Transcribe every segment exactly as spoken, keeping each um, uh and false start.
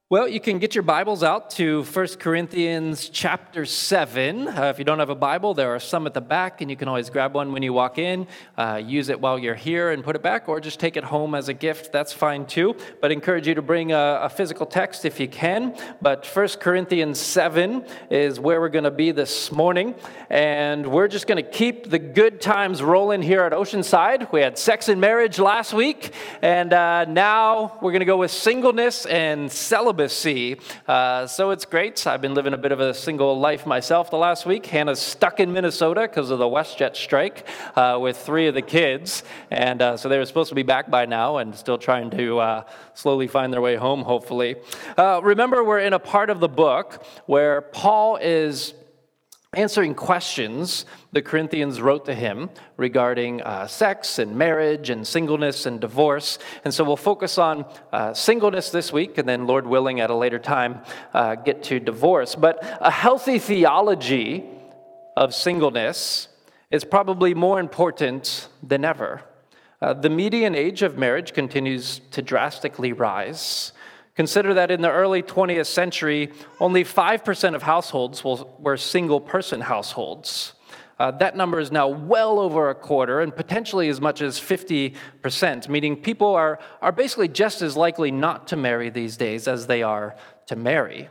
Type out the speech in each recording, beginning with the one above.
Well, you can get your Bibles out to First Corinthians chapter seven. Uh, if you don't have a Bible, there are some at the back, and you can always grab one when you walk in, uh, use it while you're here and put it back, or just take it home as a gift. That's fine too. But I encourage you to bring a, a physical text if you can. But First Corinthians seven is where we're going to be this morning. And we're just going to keep the good times rolling here at Oceanside. We had sex and marriage last week, and uh, now we're going to go with singleness and celibacy. Uh, so it's great. I've been living a bit of a single life myself the last week. Hannah's stuck in Minnesota because of the WestJet strike uh, with three of the kids. And uh, so they were supposed to be back by now and still trying to uh, slowly find their way home, hopefully. Uh, remember, we're in a part of the book where Paul is answering questions the Corinthians wrote to him regarding uh, sex and marriage and singleness and divorce. And so we'll focus on uh, singleness this week, and then, Lord willing, at a later time, uh, get to divorce. But a healthy theology of singleness is probably more important than ever. Uh, the median age of marriage continues to drastically rise. Consider that in the early twentieth century, only five percent of households were single-person households. Uh, that number is now well over a quarter, and potentially as much as fifty percent, meaning people are, are basically just as likely not to marry these days as they are to marry.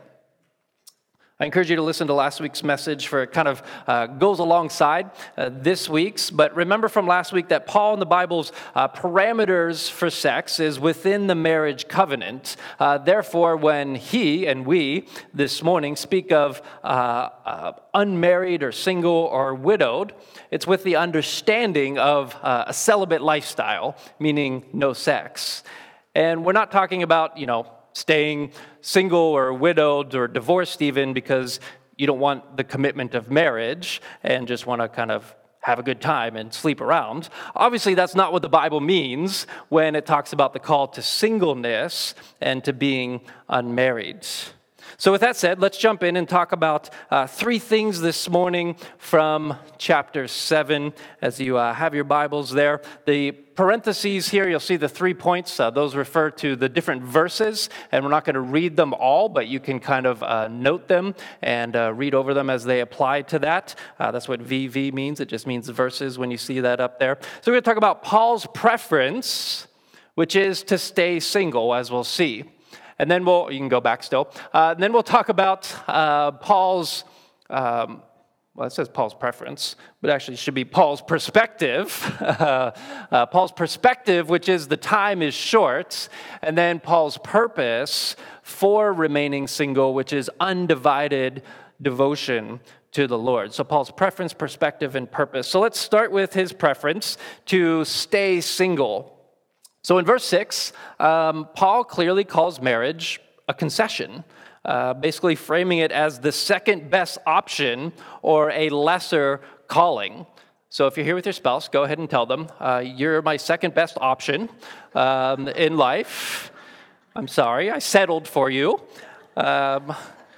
I encourage you to listen to last week's message, for it kind of uh, goes alongside uh, this week's. But remember from last week that Paul in the Bible's uh, parameters for sex is within the marriage covenant. Uh, therefore, when he and we this morning speak of uh, uh, unmarried or single or widowed, it's with the understanding of uh, a celibate lifestyle, meaning no sex. And we're not talking about, you know, staying single or widowed or divorced even because you don't want the commitment of marriage and just want to kind of have a good time and sleep around. Obviously, that's not what the Bible means when it talks about the call to singleness and to being unmarried. So with that said, let's jump in and talk about uh, three things this morning from chapter seven. As you uh, have your Bibles there, the parentheses here, you'll see the three points. Uh, those refer to the different verses, and we're not going to read them all, but you can kind of uh, note them and uh, read over them as they apply to that. Uh, that's what V V means. It just means verses when you see that up there. So we're going to talk about Paul's preference, which is to stay single, as we'll see. And then we'll, you can go back still. Uh, and then we'll talk about uh, Paul's, um, well, it says Paul's preference, but actually it should be Paul's perspective. uh, uh, Paul's perspective, which is the time is short. And then Paul's purpose for remaining single, which is undivided devotion to the Lord. So Paul's preference, perspective, and purpose. So let's start with his preference to stay single. So in verse six, um, Paul clearly calls marriage a concession, uh, basically framing it as the second best option or a lesser calling. So if you're here with your spouse, go ahead and tell them, uh, you're my second best option um, in life. I'm sorry, I settled for you. Um,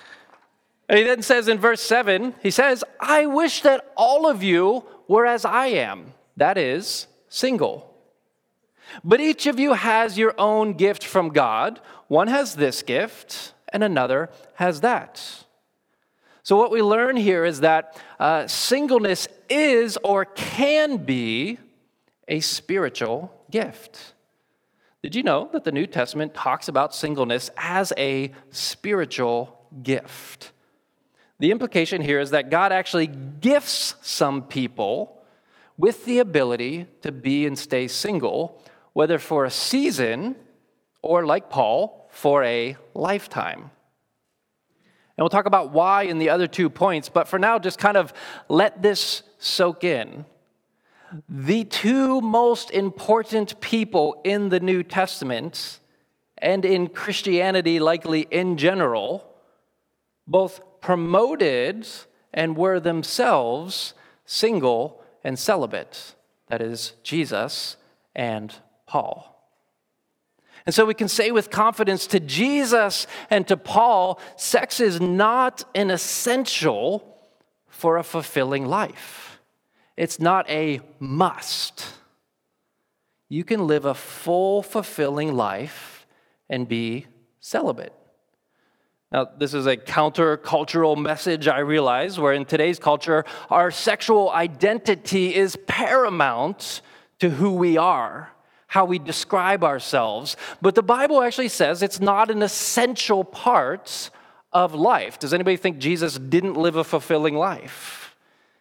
and he then says in verse seven, he says, I wish that all of you were as I am, that is, single. But each of you has your own gift from God. One has this gift, and another has that. So what we learn here is that uh, singleness is or can be a spiritual gift. Did you know that the New Testament talks about singleness as a spiritual gift? The implication here is that God actually gifts some people with the ability to be and stay single, whether for a season or, like Paul, for a lifetime. And we'll talk about why in the other two points, but for now, just kind of let this soak in. The two most important people in the New Testament, and in Christianity likely in general, both promoted and were themselves single and celibate. That is, Jesus and Paul. And so we can say with confidence to Jesus and to Paul, sex is not an essential for a fulfilling life. It's not a must. You can live a full, fulfilling life and be celibate. Now, this is a counter-cultural message, I realize, where in today's culture, our sexual identity is paramount to who we are, how we describe ourselves. But the Bible actually says it's not an essential part of life. Does anybody think Jesus didn't live a fulfilling life?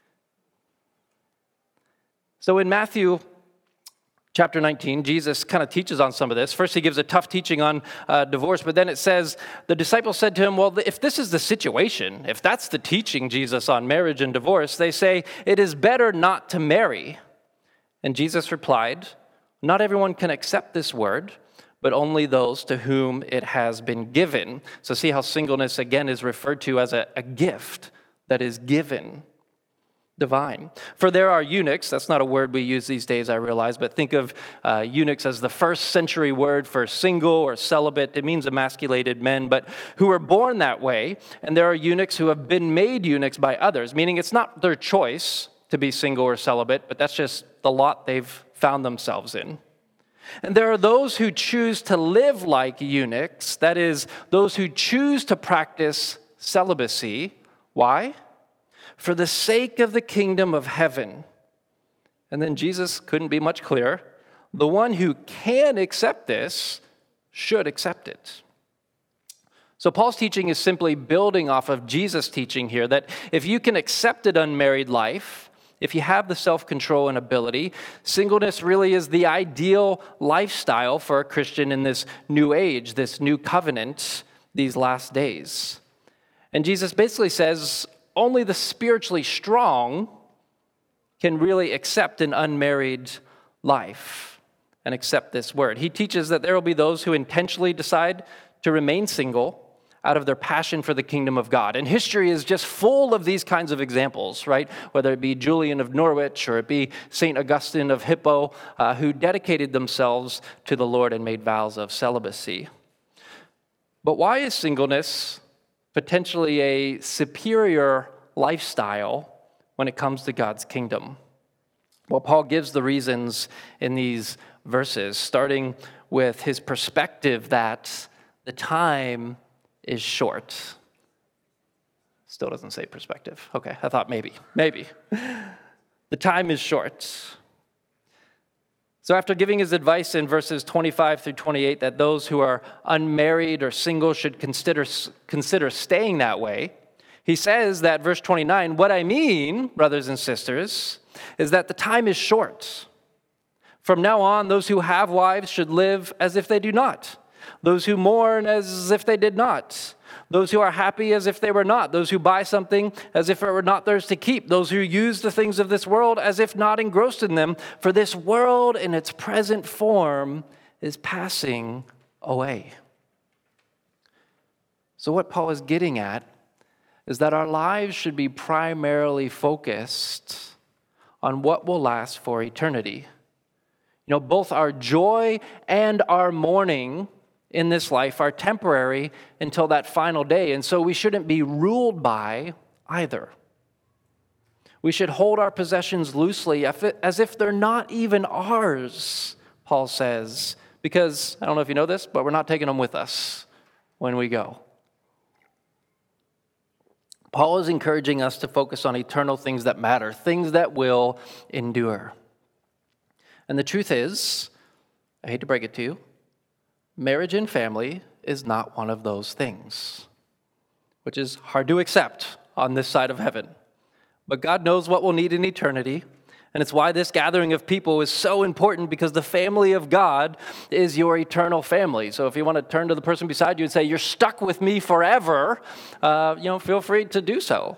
So in Matthew chapter nineteen, Jesus kind of teaches on some of this. First, he gives a tough teaching on uh, divorce, but then it says, the disciples said to him, well, if this is the situation, if that's the teaching, Jesus, on marriage and divorce, they say, it is better not to marry. And Jesus replied, not everyone can accept this word, but only those to whom it has been given. So see how singleness, again, is referred to as a, a gift that is given. Divine. For there are eunuchs, that's not a word we use these days, I realize, but think of uh, eunuchs as the first century word for single or celibate. It means emasculated men, but who were born that way. And there are eunuchs who have been made eunuchs by others, meaning it's not their choice to be single or celibate, but that's just the lot they've found themselves in. And there are those who choose to live like eunuchs, that is, those who choose to practice celibacy. Why? For the sake of the kingdom of heaven. And then Jesus couldn't be much clearer. The one who can accept this should accept it. So Paul's teaching is simply building off of Jesus' teaching here that if you can accept an unmarried life, if you have the self-control and ability, singleness really is the ideal lifestyle for a Christian in this new age, this new covenant, these last days. And Jesus basically says, only the spiritually strong can really accept an unmarried life and accept this word. He teaches that there will be those who intentionally decide to remain single out of their passion for the kingdom of God. And history is just full of these kinds of examples, right? Whether it be Julian of Norwich or it be Saint Augustine of Hippo, uh, who dedicated themselves to the Lord and made vows of celibacy. But why is singleness potentially a superior lifestyle when it comes to God's kingdom? Well, Paul gives the reasons in these verses, starting with his perspective that the time is short. Still doesn't say perspective. Okay, I thought maybe, maybe. The time is short. So after giving his advice in verses twenty-five through twenty-eight that those who are unmarried or single should consider, consider staying that way, he says that, verse twenty-nine, what I mean, brothers and sisters, is that the time is short. From now on, those who have wives should live as if they do not. Those who mourn as if they did not. Those who are happy as if they were not. Those who buy something as if it were not theirs to keep. Those who use the things of this world as if not engrossed in them. For this world in its present form is passing away. So what Paul is getting at is that our lives should be primarily focused on what will last for eternity. You know, both our joy and our mourning in this life are temporary until that final day, and so we shouldn't be ruled by either. We should hold our possessions loosely as if they're not even ours, Paul says, because, I don't know if you know this, but we're not taking them with us when we go. Paul is encouraging us to focus on eternal things that matter, things that will endure. And the truth is, I hate to break it to you, marriage and family is not one of those things, which is hard to accept on this side of heaven. But God knows what we'll need in eternity, and it's why this gathering of people is so important, because the family of God is your eternal family. So if you want to turn to the person beside you and say, you're stuck with me forever, uh, you know, feel free to do so.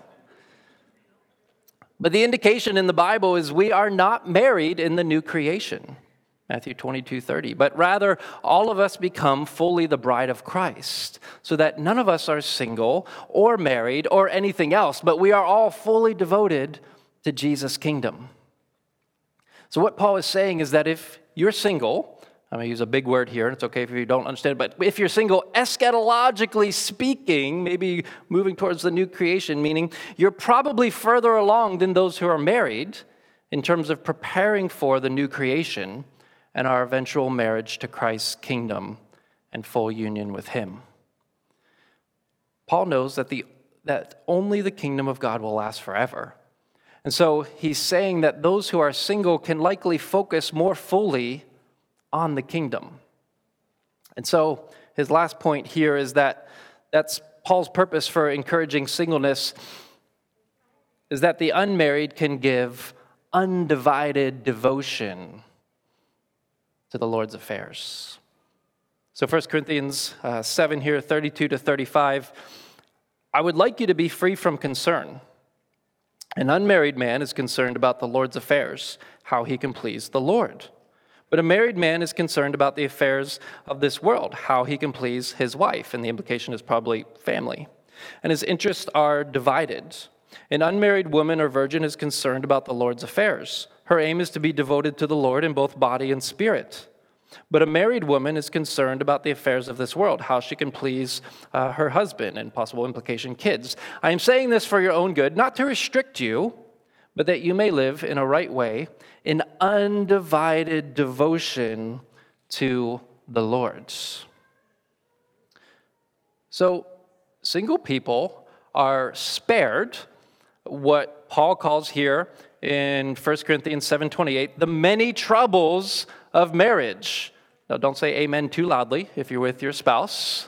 But the indication in the Bible is we are not married in the new creation. Matthew twenty-two thirty. But rather, all of us become fully the bride of Christ, so that none of us are single or married or anything else, but we are all fully devoted to Jesus' kingdom. So what Paul is saying is that if you're single, I'm going to use a big word here, and it's okay if you don't understand, but if you're single, eschatologically speaking, maybe moving towards the new creation, meaning you're probably further along than those who are married in terms of preparing for the new creation and our eventual marriage to Christ's kingdom and full union with him. Paul knows that, the, that only the kingdom of God will last forever. And so he's saying that those who are single can likely focus more fully on the kingdom. And so his last point here is that that's Paul's purpose for encouraging singleness, is that the unmarried can give undivided devotion to the Lord's affairs. So First Corinthians uh, seven here, thirty-two to thirty-five, I would like you to be free from concern. An unmarried man is concerned about the Lord's affairs, how he can please the Lord. But a married man is concerned about the affairs of this world, how he can please his wife, and the implication is probably family. And his interests are divided. An unmarried woman or virgin is concerned about the Lord's affairs. Her aim is to be devoted to the Lord in both body and spirit. But a married woman is concerned about the affairs of this world, how she can please uh, her husband, and possible implication, kids. I am saying this for your own good, not to restrict you, but that you may live in a right way, in undivided devotion to the Lord. So, single people are spared what Paul calls here in First Corinthians seven twenty-eight, the many troubles of marriage. Now, don't say amen too loudly if you're with your spouse.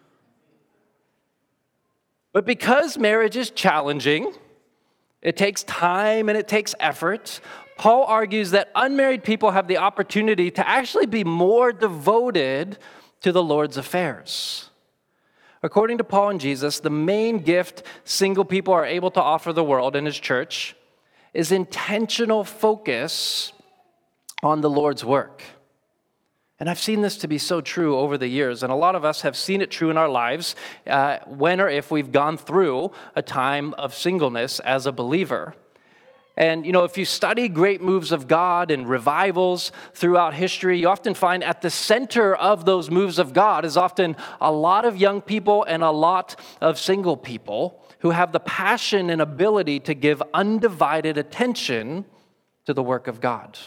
But because marriage is challenging, it takes time and it takes effort, Paul argues that unmarried people have the opportunity to actually be more devoted to the Lord's affairs. According to Paul and Jesus, the main gift single people are able to offer the world and his church is intentional focus on the Lord's work. And I've seen this to be so true over the years, and a lot of us have seen it true in our lives uh, when or if we've gone through a time of singleness as a believer. And, you know, if you study great moves of God and revivals throughout history, you often find at the center of those moves of God is often a lot of young people and a lot of single people who have the passion and ability to give undivided attention to the work of God.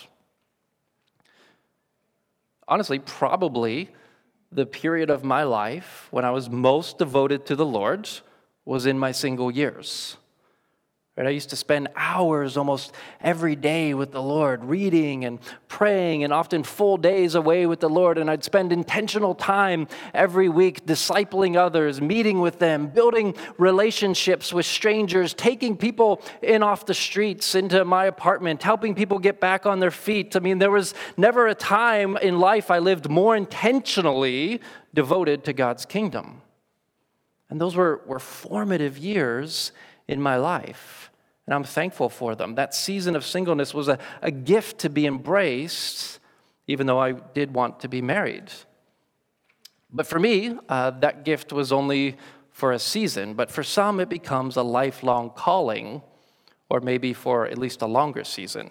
Honestly, probably the period of my life when I was most devoted to the Lord was in my single years. Right? I used to spend hours almost every day with the Lord, reading and praying, and often full days away with the Lord. And I'd spend intentional time every week discipling others, meeting with them, building relationships with strangers, taking people in off the streets into my apartment, helping people get back on their feet. I mean, there was never a time in life I lived more intentionally devoted to God's kingdom. And those were, were formative years in my life. And I'm thankful for them. That season of singleness was a, a gift to be embraced, even though I did want to be married. But for me, uh, that gift was only for a season. But for some, it becomes a lifelong calling, or maybe for at least a longer season.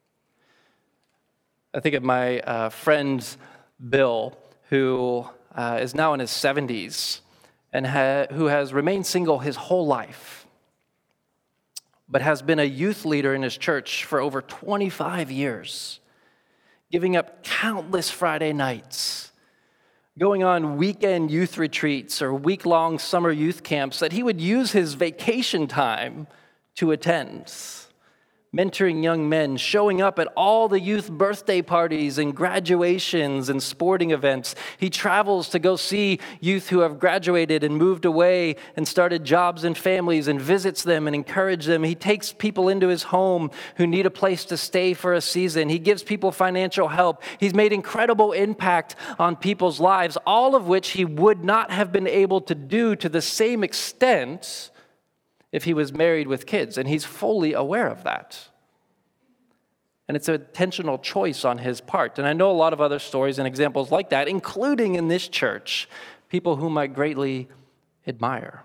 I think of my uh, friend Bill, who uh, is now in his seventies, and ha- who has remained single his whole life, but has been a youth leader in his church for over twenty-five years, giving up countless Friday nights, going on weekend youth retreats or week-long summer youth camps that he would use his vacation time to attend, mentoring young men, showing up at all the youth birthday parties and graduations and sporting events. He travels to go see youth who have graduated and moved away and started jobs and families, and visits them and encourages them. He takes people into his home who need a place to stay for a season. He gives people financial help. He's made incredible impact on people's lives, all of which he would not have been able to do to the same extent if he was married with kids, and he's fully aware of that. And it's an intentional choice on his part. And I know a lot of other stories and examples like that, including in this church, people whom I greatly admire.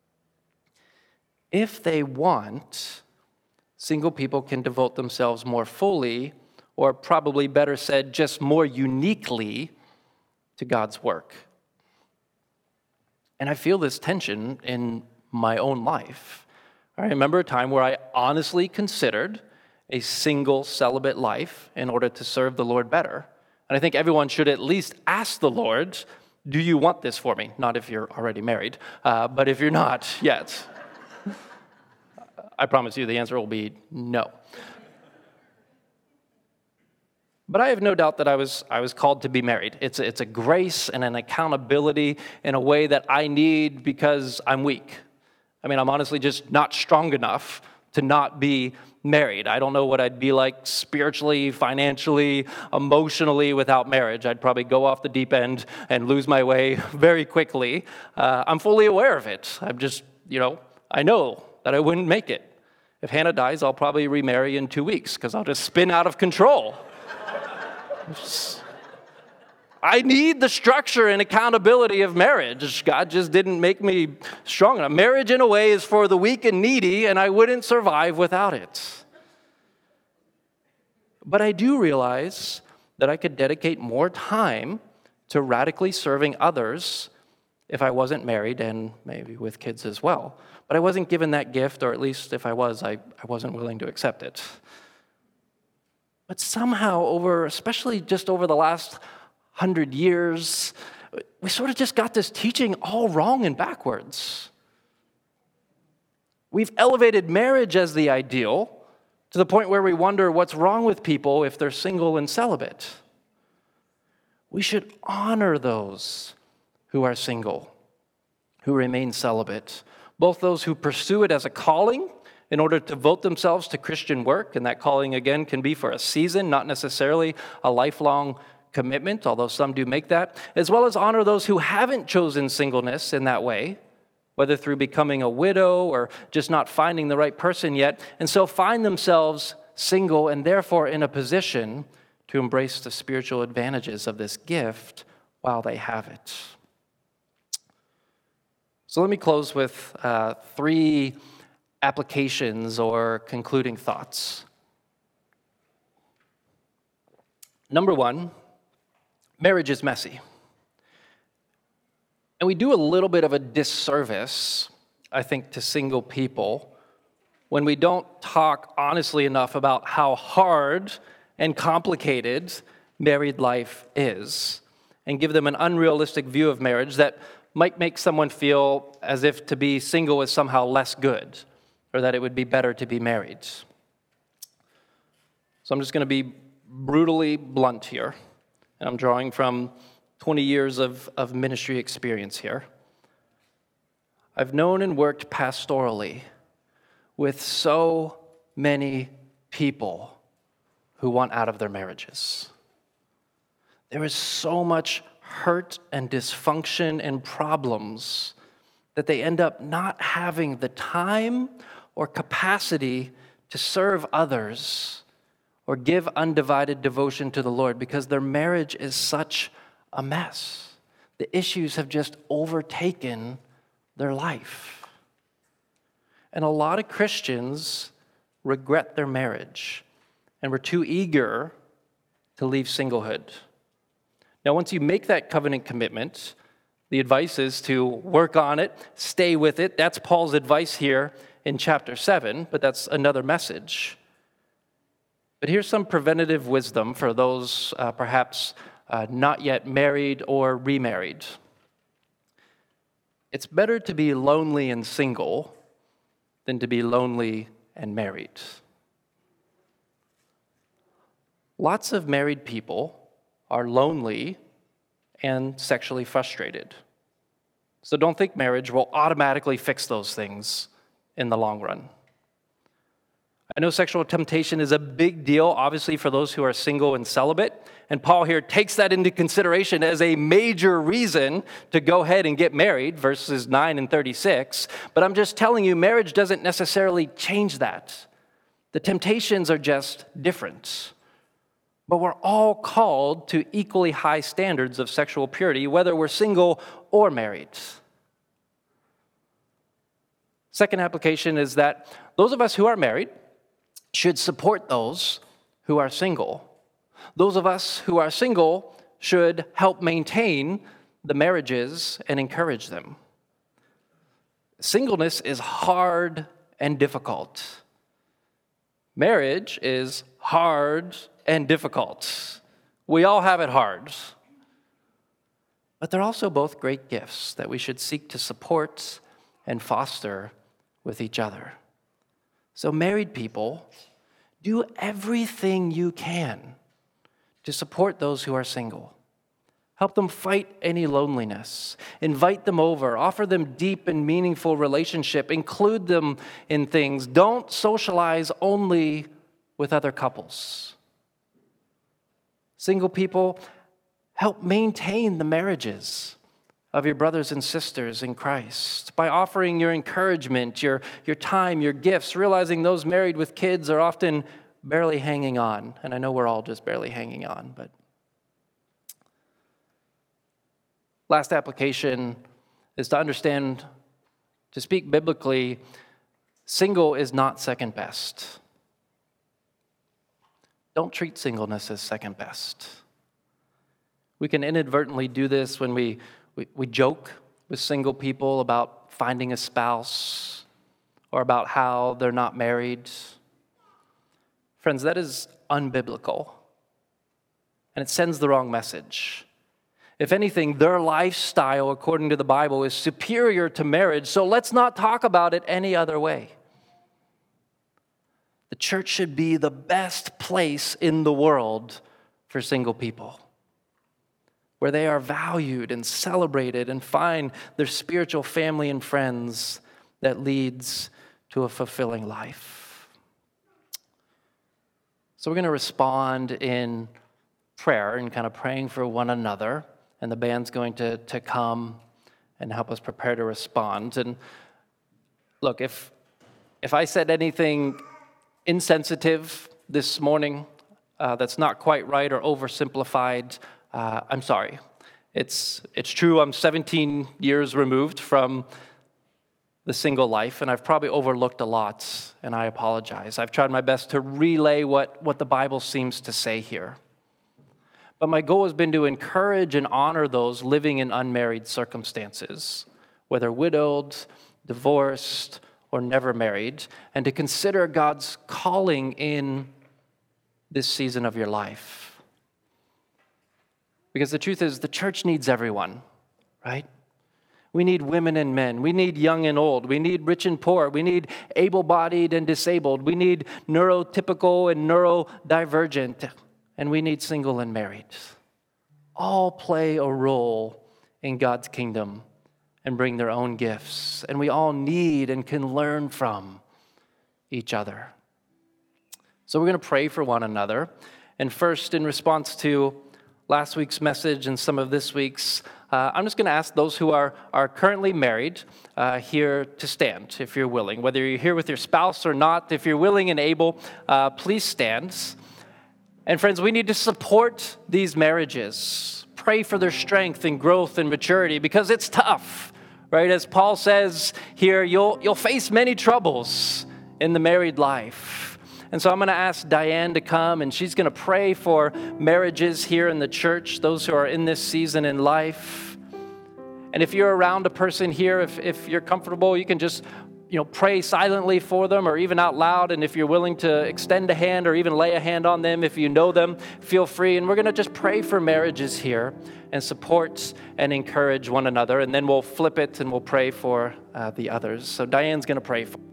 If they want, single people can devote themselves more fully, or probably better said, just more uniquely, to God's work. And I feel this tension in my own life. I remember a time where I honestly considered a single celibate life in order to serve the Lord better. And I think everyone should at least ask the Lord do you want this for me? Not if you're already married, uh, but if you're not yet. I promise you the answer will be no. But I have no doubt that I was I was called to be married. It's a, it's a grace and an accountability in a way that I need because I'm weak. I mean, I'm honestly just not strong enough to not be married. I don't know what I'd be like spiritually, financially, emotionally without marriage. I'd probably go off the deep end and lose my way very quickly. Uh, I'm fully aware of it. I'm just, you know, I know that I wouldn't make it. If Hannah dies, I'll probably remarry in two weeks because I'll just spin out of control. I need the structure and accountability of marriage. God just didn't make me strong enough. Marriage, in a way, is for the weak and needy, and I wouldn't survive without it. But I do realize that I could dedicate more time to radically serving others if I wasn't married and maybe with kids as well. But I wasn't given that gift, or at least if I was, I, I wasn't willing to accept it. But somehow over, especially just over the last hundred years, we sort of just got this teaching all wrong and backwards. We've elevated marriage as the ideal to the point where we wonder what's wrong with people if they're single and celibate. We should honor those who are single, who remain celibate, both those who pursue it as a calling in order to devote themselves to Christian work, and that calling, again, can be for a season, not necessarily a lifelong commitment, although some do make that, as well as honor those who haven't chosen singleness in that way, whether through becoming a widow or just not finding the right person yet, and so find themselves single and therefore in a position to embrace the spiritual advantages of this gift while they have it. So let me close with uh, three applications or concluding thoughts. Number one, marriage is messy. And we do a little bit of a disservice, I think, to single people when we don't talk honestly enough about how hard and complicated married life is, and give them an unrealistic view of marriage that might make someone feel as if to be single is somehow less good, or that it would be better to be married. So I'm just going to be brutally blunt here, and I'm drawing from twenty years of, of ministry experience here. I've known and worked pastorally with so many people who want out of their marriages. There is so much hurt and dysfunction and problems that they end up not having the time or capacity to serve others or give undivided devotion to the Lord because their marriage is such a mess. The issues have just overtaken their life. And a lot of Christians regret their marriage and were too eager to leave singlehood. Now, once you make that covenant commitment, the advice is to work on it, stay with it. That's Paul's advice here in chapter seven, but that's another message. But here's some preventative wisdom for those uh, perhaps uh, not yet married or remarried. It's better to be lonely and single than to be lonely and married. Lots of married people are lonely and sexually frustrated. So don't think marriage will automatically fix those things in the long run. I know sexual temptation is a big deal, obviously, for those who are single and celibate. And Paul here takes that into consideration as a major reason to go ahead and get married, verses nine and thirty-six. But I'm just telling you, marriage doesn't necessarily change that. The temptations are just different. But we're all called to equally high standards of sexual purity, whether we're single or married. Second application is that those of us who are married should support those who are single. Those of us who are single should help maintain the marriages and encourage them. Singleness is hard and difficult. Marriage is hard and difficult. We all have it hard. but they're also both great gifts that we should seek to support and foster with each other. So married people, do everything you can to support those who are single. Help them fight any loneliness. Invite them over. Offer them deep and meaningful relationship. Include them in things. Don't socialize only with other couples. Single people, help maintain the marriages of your brothers and sisters in Christ by offering your encouragement, your, your time, your gifts, realizing those married with kids are often barely hanging on. And I know we're all just barely hanging on, but last application is to understand, to speak biblically, single is not second best. Don't treat singleness as second best. We can inadvertently do this when we, we, we joke with single people about finding a spouse or about how they're not married. Friends, that is unbiblical, and it sends the wrong message. If anything, their lifestyle, according to the Bible, is superior to marriage, so let's not talk about it any other way. The church should be the best place in the world for single people, where they are valued and celebrated and find their spiritual family and friends that leads to a fulfilling life. So we're going to respond in prayer and kind of praying for one another. And the band's going to, to come and help us prepare to respond. And look, if if I said anything insensitive this morning uh, that's not quite right or oversimplified, uh, I'm sorry. It's it's true, I'm seventeen years removed from the single life, and I've probably overlooked a lot, and I apologize. I've tried my best to relay what, what the Bible seems to say here. But my goal has been to encourage and honor those living in unmarried circumstances, whether widowed, divorced, or never married, and to consider God's calling in this season of your life. Because the truth is, the church needs everyone, right? We need women and men. We need young and old. We need rich and poor. We need able-bodied and disabled. We need neurotypical and neurodivergent. And we need single and married. All play a role in God's kingdom and bring their own gifts. And we all need and can learn from each other. So we're going to pray for one another. And first, in response to last week's message and some of this week's, uh, I'm just going to ask those who are, are currently married uh, here to stand, if you're willing. Whether you're here with your spouse or not, if you're willing and able, uh, please stand. And friends, we need to support these marriages. Pray for their strength and growth and maturity, because it's tough, right? As Paul says here, you'll, you'll face many troubles in the married life. And so I'm going to ask Diane to come, and she's going to pray for marriages here in the church, those who are in this season in life. And if you're around a person here, if, if you're comfortable, you can just you know, pray silently for them or even out loud. And if you're willing to extend a hand or even lay a hand on them, if you know them, feel free. And we're going to just pray for marriages here and support and encourage one another. And then we'll flip it and we'll pray for uh, the others. So Diane's going to pray for.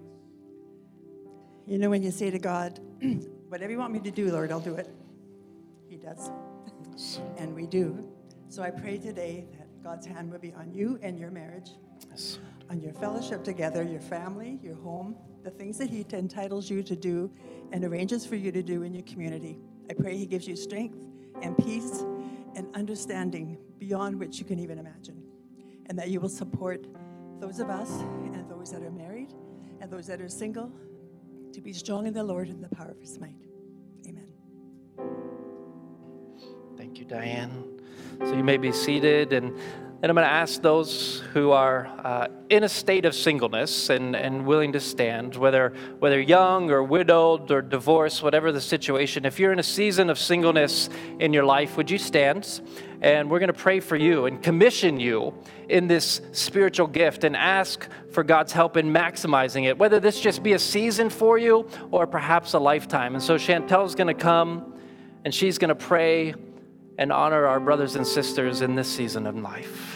You know, when you say to God, whatever you want me to do, Lord, I'll do it. He does. And we do. So I pray today that God's hand will be on you and your marriage. Yes. On your fellowship together, your family, your home, the things that He entitles you to do and arranges for you to do in your community. I pray He gives you strength and peace and understanding beyond which you can even imagine. And that you will support those of us and those that are married and those that are single to be strong in the Lord and the power of His might. Amen. Thank you, Diane. So you may be seated, and And I'm going to ask those who are uh, in a state of singleness and, and willing to stand, whether whether young or widowed or divorced, whatever the situation. If you're in a season of singleness in your life, would you stand? And we're going to pray for you and commission you in this spiritual gift and ask for God's help in maximizing it, whether this just be a season for you or perhaps a lifetime. And so Chantel's going to come, and she's going to pray and honor our brothers and sisters in this season of life.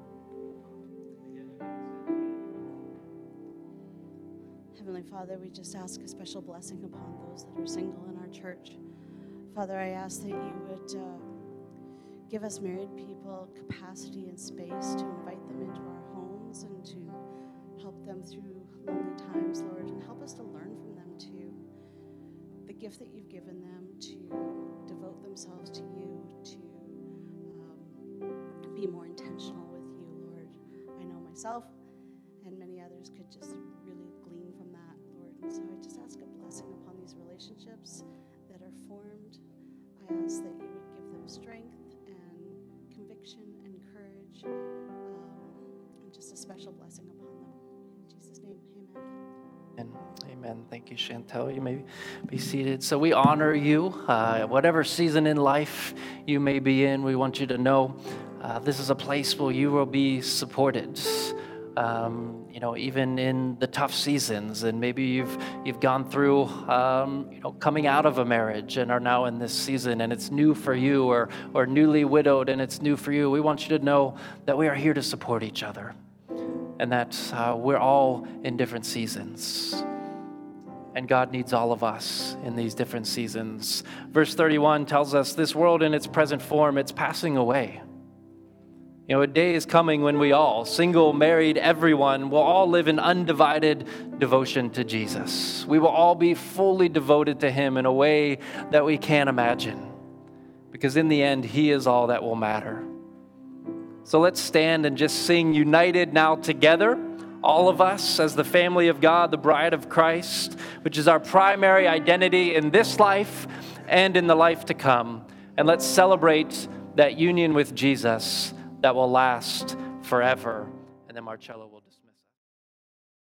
Heavenly Father, we just ask a special blessing upon those that are single in our church. Father, I ask that you would uh, give us married people capacity and space to invite them into our homes and to help them through lonely times, Lord, and help us to learn from them too. The gift that you've given them to devote themselves to you, to um, be more intentional with you, Lord. I know myself and many others could just really glean from that, Lord. And so I just ask a blessing upon these relationships that are formed. I ask that you would give them strength and conviction and courage, um, and just a special blessing upon them. In Jesus' name, amen. Amen. Thank you, Chantel. You may be seated. So we honor you. Uh, whatever season in life you may be in, we want you to know uh, this is a place where you will be supported. Um, you know, even in the tough seasons, and maybe you've you've gone through, um, you know, coming out of a marriage and are now in this season, and it's new for you, or or newly widowed and it's new for you. We want you to know that we are here to support each other, and that uh, we're all in different seasons. And God needs all of us in these different seasons. Verse thirty-one tells us this world in its present form, it's passing away. You know, a day is coming when we all, single, married, everyone, will all live in undivided devotion to Jesus. We will all be fully devoted to him in a way that we can't imagine. Because in the end, he is all that will matter. So let's stand and just sing united now together. All of us as the family of God, the bride of Christ, which is our primary identity in this life and in the life to come. And let's celebrate that union with Jesus that will last forever. And then Marcello will